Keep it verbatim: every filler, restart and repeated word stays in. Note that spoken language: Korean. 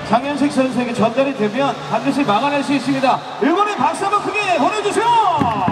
장현식 선수에게 전달이 되면 반드시 막아낼 수 있습니다. 응원의 박수 한번 크게 보내주세요.